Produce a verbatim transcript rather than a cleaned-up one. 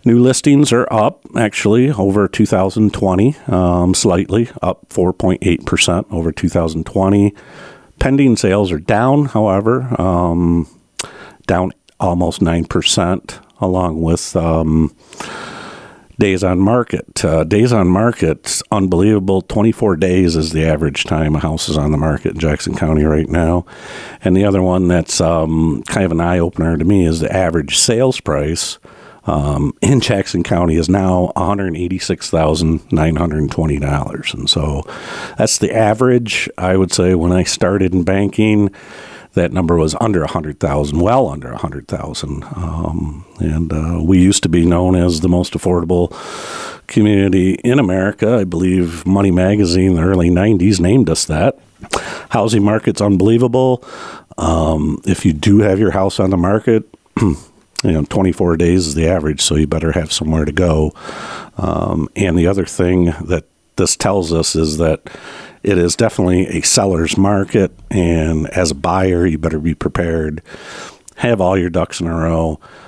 New listings are up, actually, over two thousand twenty, um, slightly up four point eight percent over two thousand twenty. Pending sales are down, however, um, down almost nine percent, along with um, days on market. Uh, days on market, unbelievable. twenty-four days is the average time a house is on the market in Jackson County right now. And the other one that's um, kind of an eye-opener to me is the average sales price um, in Jackson County is now one hundred eighty-six thousand nine hundred twenty dollars. And so that's the average. I would say when I started in banking, that number was under one hundred thousand, well under one hundred thousand. Um, and uh, we used to be known as the most affordable community in America. I believe Money Magazine in the early nineties named us that. Housing market's unbelievable. Um, if you do have your house on the market, you know, twenty-four days is the average, so you better have somewhere to go. Um, and the other thing that this tells us is that it is definitely a seller's market, and as a buyer, you better be prepared. Have all your ducks in a row.